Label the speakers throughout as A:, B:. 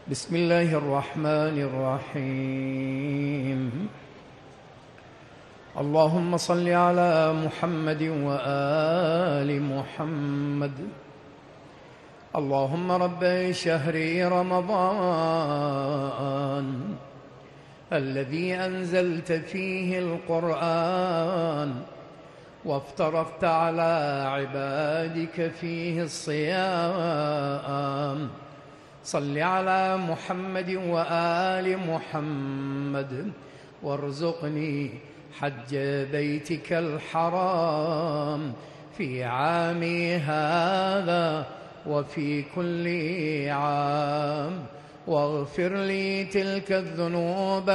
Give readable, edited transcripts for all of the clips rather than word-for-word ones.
A: بسم الله الرحمن الرحيم. اللهم صل على محمد وآل محمد. اللهم رب شهر رمضان الذي أنزلت فيه القرآن وافترضت على عبادك فيه الصيام، صل على محمد وآل محمد وارزقني حج بيتك الحرام في عامي هذا وفي كل عام، واغفر لي تلك الذنوب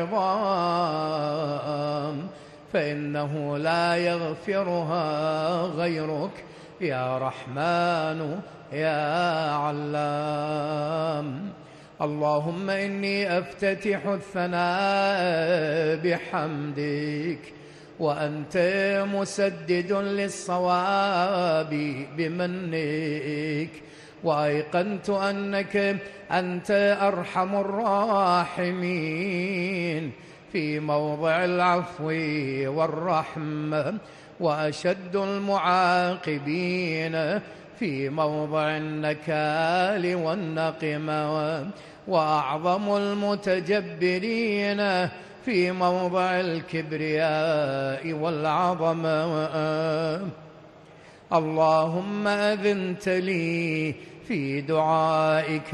A: العظام فإنه لا يغفرها غيرك يا رحمن يا علام. اللهم إني أفتتح الثناء بحمدك وأنت مسدد للصواب بمنك، وأيقنت أنك أنت أرحم الراحمين في موضع العفو والرحمة، وأشد المعاقبين في موضع النكال والنقمة، وأعظم المتجبرين في موضع الكبرياء والعظمة. اللهم أذنت لي في دعائك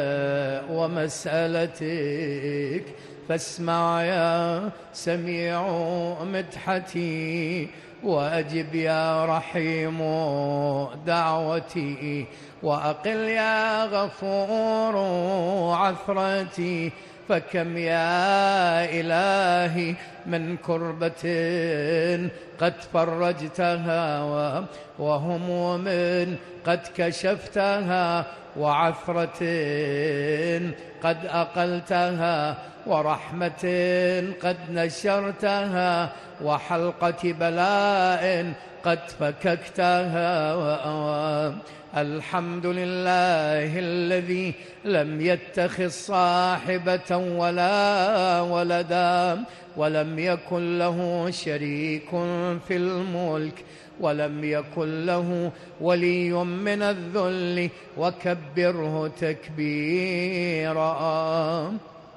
A: ومسألتك، فاسمع يا سميع مدحتي، وأجب يا رحيم دعوتي، وأقل يا غفور عثرتي. فكم يا إلهي من كربة قد فرجتها، وهموم قد كشفتها، وعثرة قد أقلتها، ورحمة قد نشرتها، وحلقة بلاء قد فككتها. الحمد لله الذي لم يتخذ صاحبة ولا ولدا، ولم يكن له شريك في الملك، ولم يكن له ولي من الذل، وكبره تكبيرا.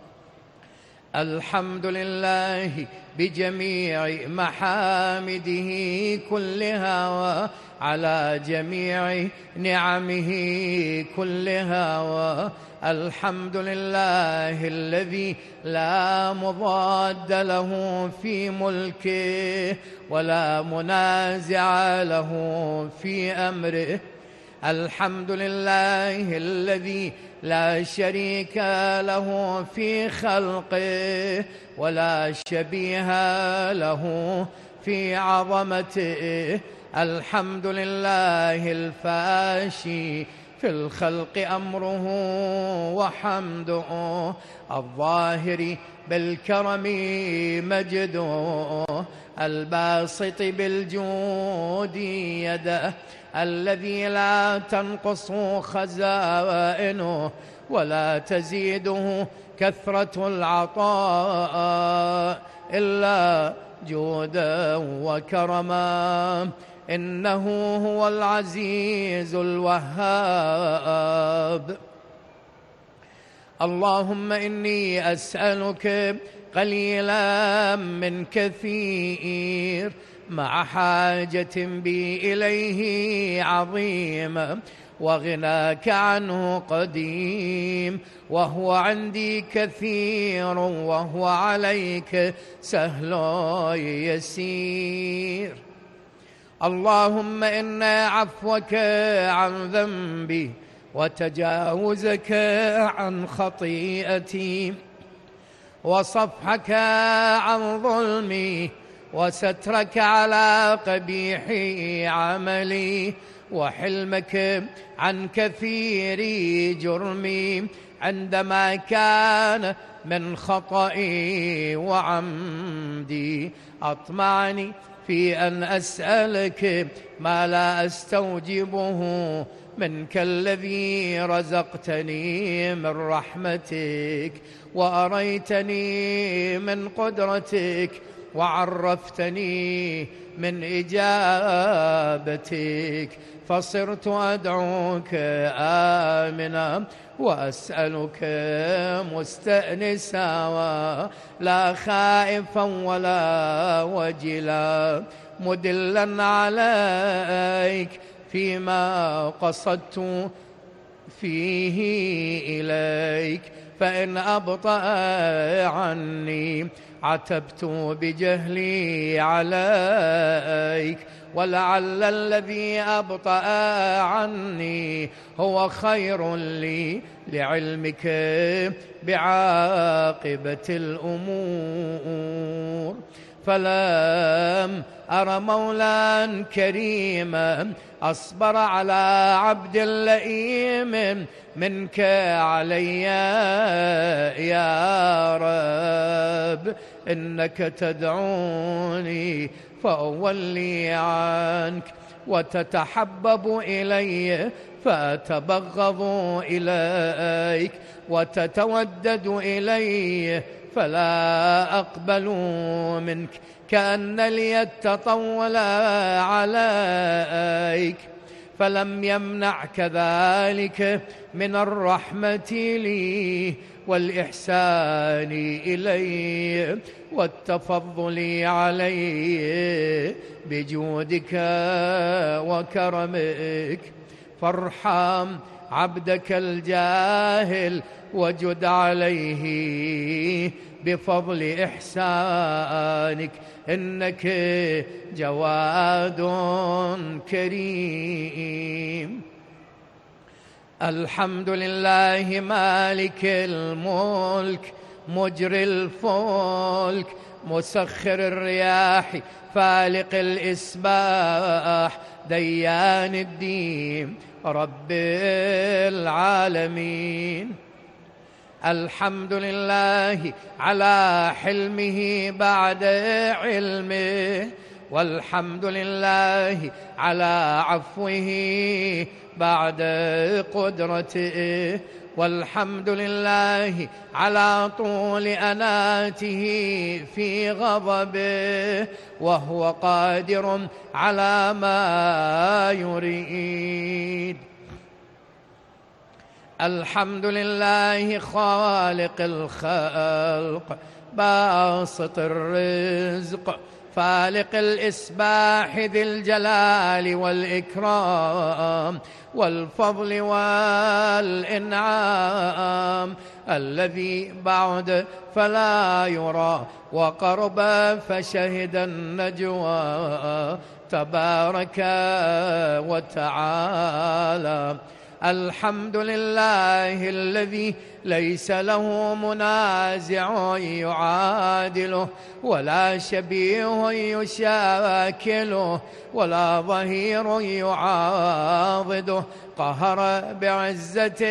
A: الحمد لله بجميع محامده كلها، وعلى جميع نعمه كلها. الحمد لله الذي لا مضاد له في ملكه ولا منازع له في أمره. الحمد لله الذي لا شريك له في خلقه ولا شبيه له في عظمته. الحمد لله الفاشي في الخلق أمره وحمده، الظاهر بالكرم مجده، الباسط بالجود يده، الذي لا تنقص خزائنه ولا تزيده كثرة العطاء إلا جودا وكرما. إنه هو العزيز الوهاب. اللهم إني أسألك قليلا من كثير، مع حاجة بي إليه عظيمة، وغناك عنه قديم، وهو عندي كثير، وهو عليك سهل يسير. اللهم إن عفوك عن ذنبي، وتجاوزك عن خطيئتي، وصفحك عن ظلمي، وسترك على قبيح عملي، وحلمك عن كثير جرمي، عندما كان من خطئي وعمدي. أطمعني في أن أسألك ما لا أستوجبه منك الذي رزقتني من رحمتك، وأريتني من قدرتك، وعرفتني من إجابتك، فصرت أدعوك آمنا وأسألك مستأنسا، لا خائفا ولا وجلا، مدلا عليك فيما قصدت فيه إليك، فإن أبطأ عني عتبت بجهلي عليك، ولعل الذي أبطأ عني هو خير لي لعلمك بعاقبة الأمور. فلم أر مولا كريما أصبر على عبد لئيم منك علي يا رب، إنك تدعوني فأولي عنك، وتتحبب إلي فأتبغض إليك، وتتودد إلي فلا أقبل منك، كأن لي التطول عليك، فلم يمنعك ذلك من الرحمة لي والإحسان إلي والتفضل علي بجودك وكرمك، فارحم عبدك الجاهل وجد عليه بفضل إحسانك، إنك جواد كريم. الحمد لله مالك الملك مجري الفلك مسخر الرياح فالق الإسباح ديان الدين رب العالمين. الحمد لله على حلمه بعد علمه، والحمد لله على عفوه بعد قدرته، والحمد لله على طول أناته في غضبه، وهو قادر على ما يريد. الحمد لله خالق الخلق باسط الرزق فالق الإسباح ذي الجلال والإكرام والفضل والإنعام، الذي بعد فلا يرى وقرب فشهد النجوى تبارك وتعالى. الحمد لله الذي ليس له منازع يعادله، ولا شبيه يشاكله، ولا ظهير يعاضده، قهر بعزته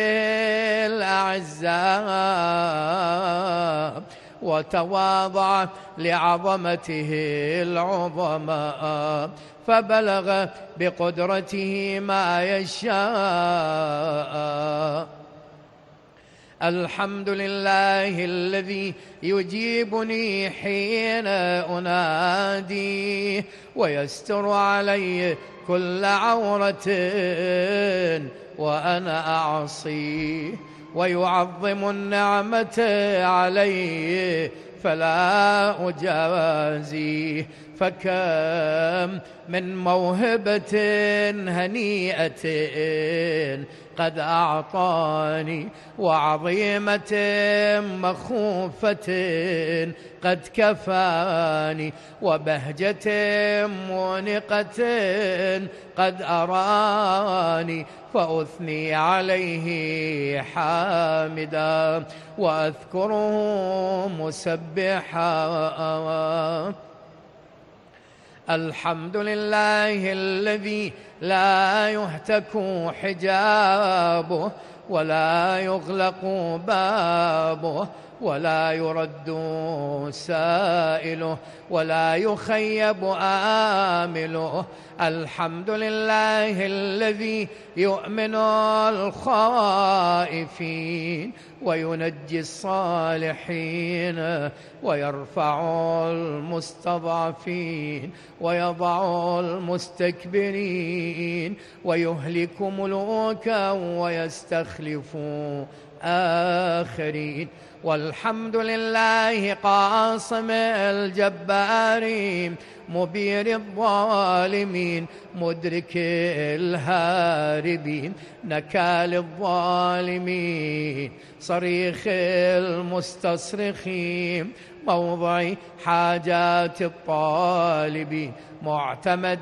A: الأعزاء وتواضع لعظمته العظماء، فبلغ بقدرته ما يشاء. الحمد لله الذي يجيبني حين أناديه، ويستر علي كل عورة وأنا أعصيه، ويعظم النعمة علي فلا أجازيه. فكم من موهبة هنيئة قد أعطاني، وعظيمة مخوفة قد كفاني، وبهجة مونقة قد أراني، فأثني عليه حامدا وأذكره مسبحا. الحمد لله الذي لا يهتك حجابه، ولا يغلق بابه ولا يرد سائله ولا يخيب آمله. الحمد لله الذي يؤمن الخائفين وينجي الصالحين ويرفع المستضعفين ويضع المستكبرين ويهلك ملوكا ويستخلف آخرين. والحمد لله قاصم الجبارين مبير الظالمين مدرك الهاربين نكال الظالمين صريخ المستصرخين موضع حاجات الطالبين معتمد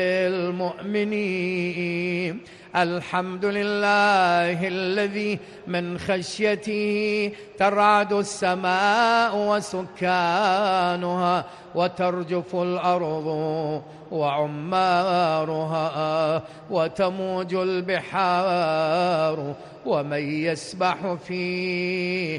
A: المؤمنين. الحمد لله الذي من خشيته ترعد السماء وسكانها وترجف الأرض وعمارها وتموج البحار ومن يسبح في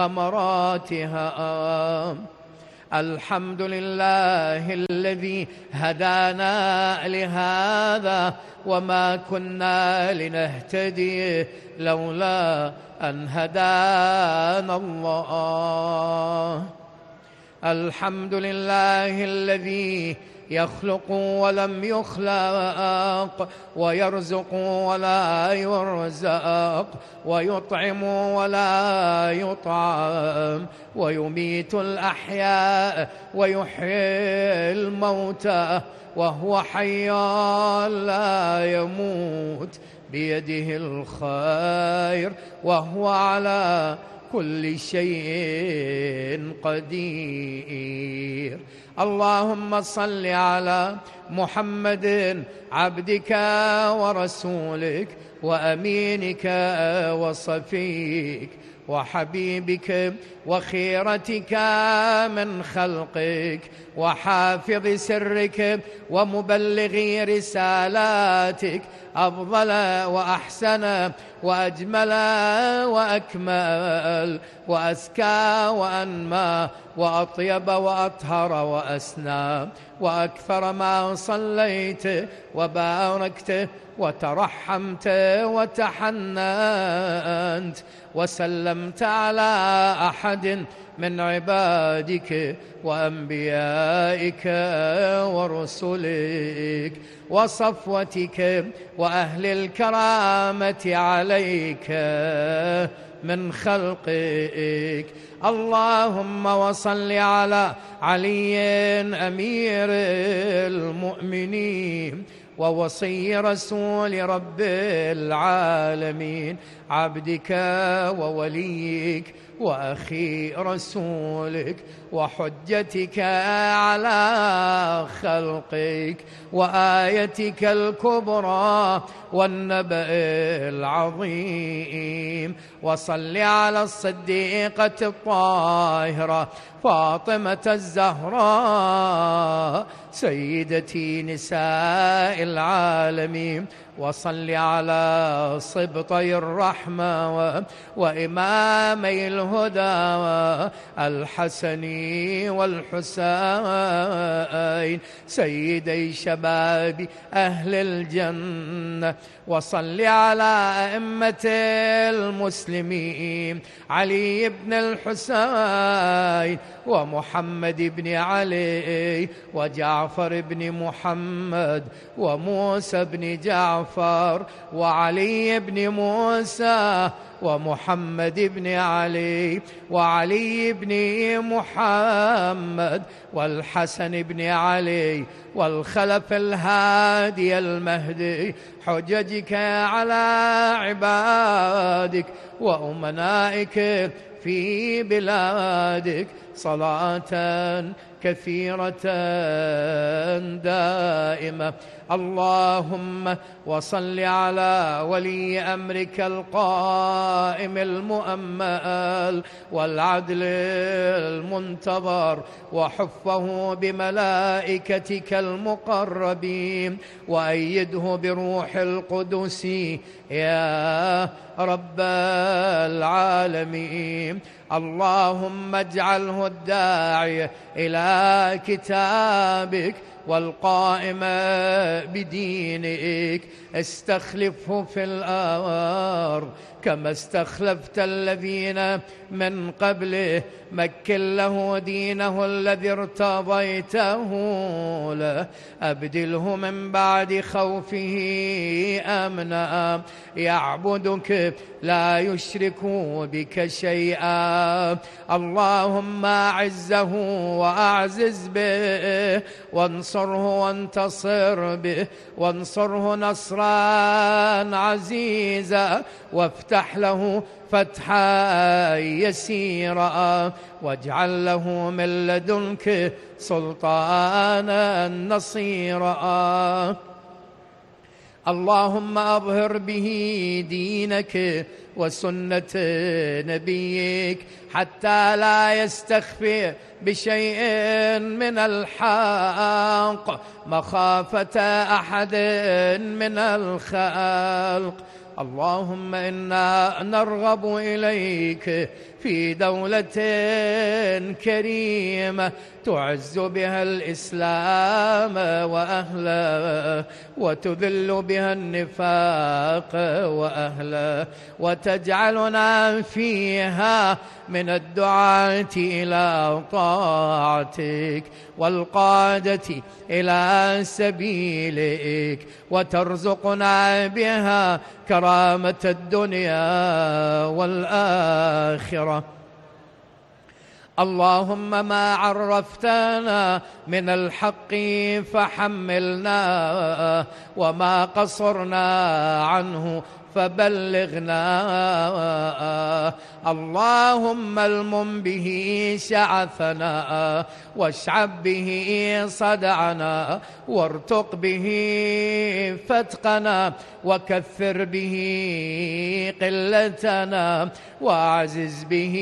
A: غمراتها. الحمد لله الذي هدانا لهذا وما كنا لنهتدي لولا أن هدانا الله. الحمد لله الذي يخلق ولم يخلق ويرزق ولا يرزق ويطعم ولا يطعم ويميت الأحياء ويحيي الموتى وهو حي لا يموت بيده الخير وهو على كل شيء قدير. اللهم صل على محمد عبدك ورسولك وأمينك وصفيك وحبيبك وخيرتك من خلقك وحافظ سرك ومبلغ رسالاتك أفضل وأحسن وأجمل وأكمل وأزكى وأنمى وأطيب وأطهر وأسنى وأكثر ما صليت وباركت وترحمت وتحننت وسلمت على أحد من عبادك وأنبيائك ورسلك وصفوتك وأهل الكرامة عليك من خلقك. اللهم وصل على علي أمير المؤمنين ووصي رسول رب العالمين عبدك ووليك وأخي رسولك وحجتك على خلقك وآيتك الكبرى والنبأ العظيم. وصل على الصديقة الطاهرة فاطمة الزهراء سيدتي نساء العالمين. وصل على صبطي الرحمة وإمامي الهدى الحسن والحسين سيدي شباب أهل الجنة. وصل على أئمة المسلمين علي بن الحسين ومحمد بن علي وجعفر بن محمد وموسى بن جعفر وعلي بن موسى ومحمد بن علي وعلي بن محمد والحسن بن علي والخلف الهادي المهدي حججك على عبادك وأمنائك في بلادك صلاة كثيرة دائمة. اللهم وصل على ولي أمرك القائم المؤمل والعدل المنتظر، وحفه بملائكتك المقربين، وأيده بروح القدس يا رب العالمين. اللهم اجعله الداعي إلى كتابك والقائم بدينك، استخلفه في الأرض كما استخلفت الذين من قبله. مكن له دينه الذي ارتضيته له، أبدله من بعد خوفه أمنا، يعبدك لا يشرك بك شيئا. اللهم أعزه وأعزز به، وانصره وانتصر به، وانصره نصرا عزيزا، وافتح له فتحا يسيرا، واجعل له من لدنك سلطانا نصيرا. اللهم أظهر به دينك وسنة نبيك حتى لا يستخفي بشيء من الحق مخافة أحد من الخلق. اللهم إنا نرغب إليك في دولة كريمة تعز بها الإسلام وأهله، وتذل بها النفاق وأهله، وتجعلنا فيها من الدعاة إلى طاعتك والقادة إلى سبيلك، وترزقنا بها كرامة الدنيا والآخرة. اللهم ما عرفتنا من الحق فحملنا، وما قصرنا عنه فبلغنا. اللهم المم به شعثنا، واشعب به صدعنا، وارتق به فتقنا، وكثر به قلتنا، وأعزز به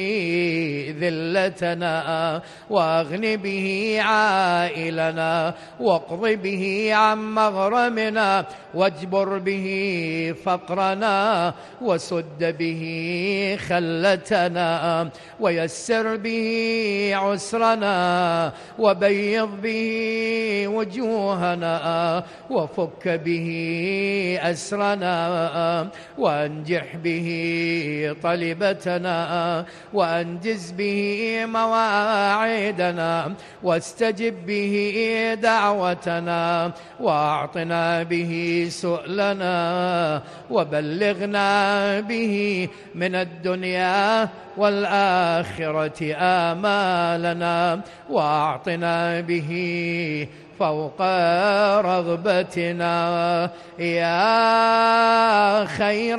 A: ذلتنا، وأغن به عائلنا، واقض به عن مغرمنا، واجبر به فقرنا، وسد به خلتنا، ويسر به عسرنا، وبيض به وجوهنا، وفك به أسرنا، وأنجح به طلبتنا، وأنجز به مواعيدنا، واستجب به دعوتنا، وأعطنا به سؤلنا، وبلغنا به من الدنيا والآخرة آمالنا، وأعطنا به فوق رغبتنا. يا خير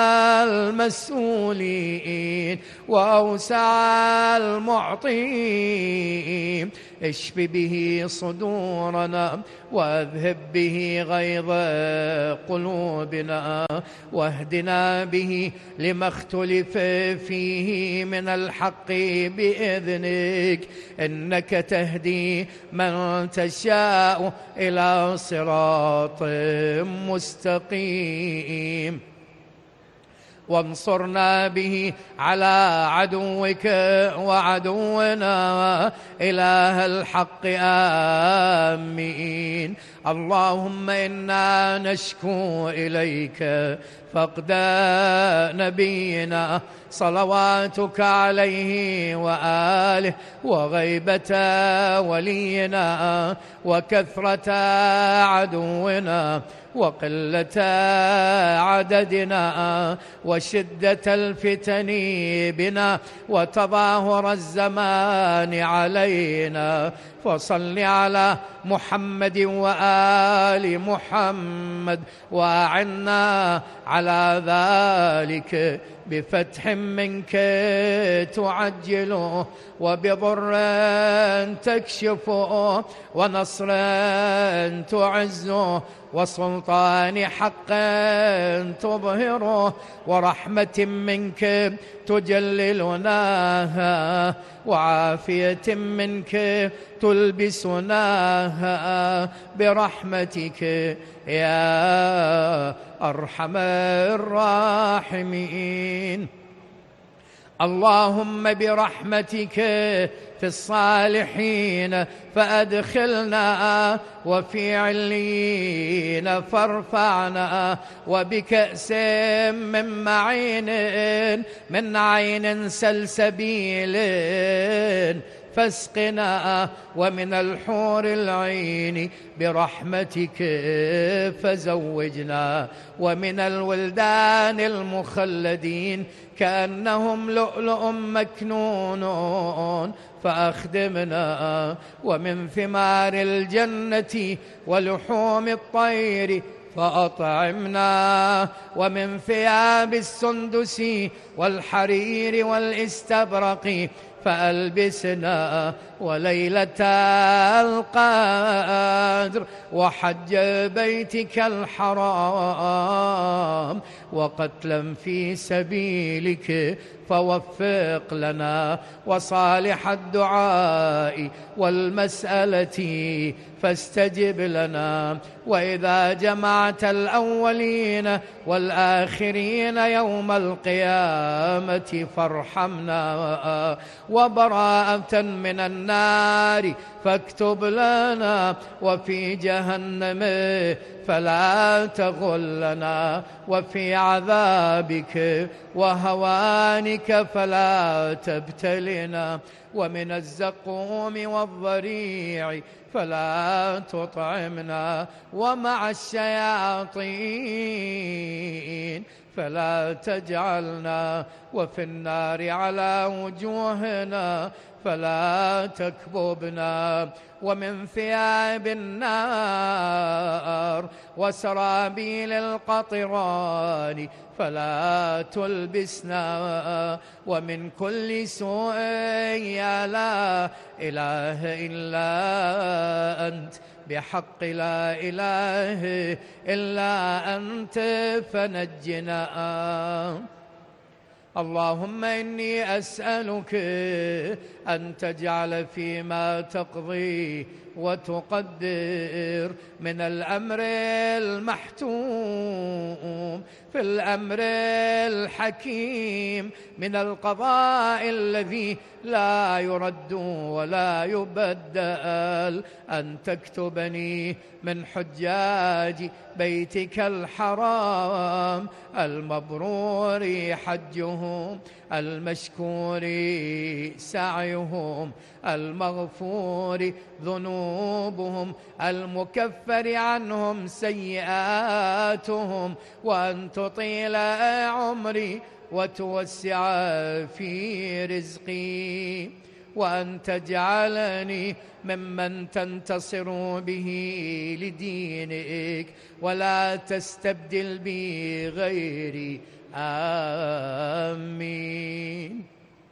A: المسؤولين وأوسع المعطين، اشف به صدورنا، واذهب به غيظ قلوبنا، واهدنا به لما اختلف فيه من الحق بإذنك، إنك تهدي من تشاء إلى صراط مستقيم. وانصرنا به على عدوك وعدونا إله الحق آمين. اللهم إنا نشكو إليك فقد نبينا صلواتك عليه وآله، وغيبة ولينا، وكثرة عدونا، وقلة عددنا، وشدة الفتن بنا، وتظاهر الزمان علينا. فصل على محمد وآله آل محمد، وأعنا على ذلك بفتح منك تعجله، وبضر تكشفه، ونصر تعزه، وسلطان حق تظهره، ورحمة منك تجللناها، وعافية منك تلبسناها، برحمتك يا أرحم الراحمين. اللهم برحمتك في الصالحين فأدخلنا، وفي عليين فارفعنا، وبكأس من معين من عين سلسبيل فاسقنا، ومن الحور العين برحمتك فزوجنا، ومن الولدان المخلدين كأنهم لؤلؤ مكنون فأخدمنا، ومن ثمار الجنة ولحوم الطير فأطعمنا، ومن ثياب السندس والحرير والاستبرق فألبسنا، وليلة القدر وحج بيتك الحرام وقتلا في سبيلك فوفق لنا، وصالح الدعاء والمسألة فاستجب لنا، وإذا جمعت الأولين والآخرين يوم القيامة فارحمنا، وبراءة من النار فاكتب لنا، وفي جهنم فلا تغلنا، وفي عذابك وهوانك فلا تبتلنا، ومن الزقوم والضريع فلا تطعمنا، ومع الشياطين فلا تجعلنا، وفي النار على وجوهنا فلا تكببنا، ومن ثياب النار وسرابيل القطران فلا تلبسنا، ومن كل سوء يا لا إله إلا أنت بحق لا إله إلا أنت فنجنا. اللهم إني أسألك أن تجعل فيما تقضي وتقدر من الأمر المحتوم في الأمر الحكيم، من القضاء الذي لا يرد ولا يبدل، أن تكتبني من حجاج بيتك الحرام المبرور حجهم، المشكور سعيهم، المغفور ذنوبهم، المكفر عنهم سيئاتهم، وأن تطيل عمري وتوسع في رزقي، وأن تجعلني ممن تنتصر به لدينك ولا تستبدل بي غيري. آمين.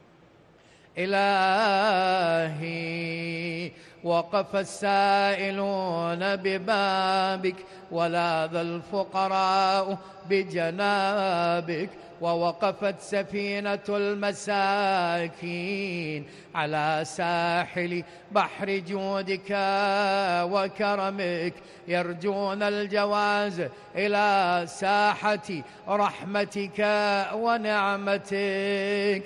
A: إلهي وقف السائلون ببابك، ولاذ الفقراء بجنابك، ووقفت سفينة المساكين على ساحل بحر جودك وكرمك، يرجون الجواز إلى ساحة رحمتك ونعمتك.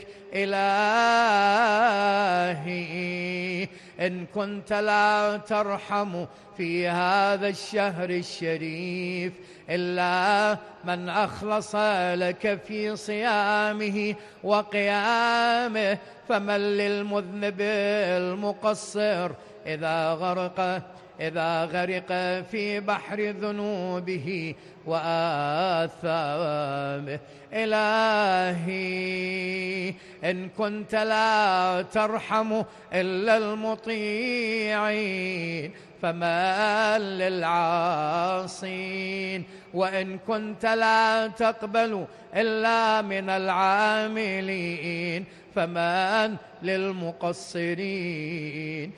A: إلهي إن كنت لا ترحم في هذا الشهر الشريف إلا من أخلص لك في صيامه وقيامه، فمن للمذنب المقصر إذا غرق في بحر ذنوبه وآثامه. إلهي إن كنت لا ترحم إلا المطيعين فمن للعاصين، وإن كنت لا تقبل إلا من العاملين فمن للمقصرين.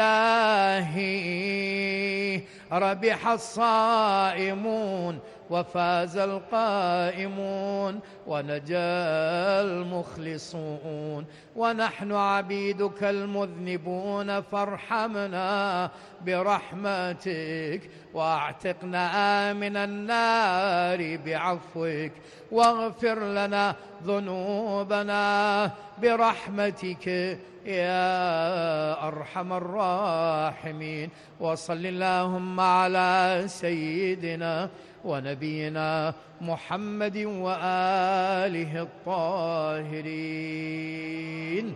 A: إلهي ربح الصائمون وفاز القائمون ونجا المخلصون، ونحن عبيدك المذنبون فارحمنا برحمتك، واعتقنا من النار بعفوك، واغفر لنا ذنوبنا برحمتك يا أرحم الراحمين. وصل اللهم على سيدنا ونبينا محمد وآله الطاهرين.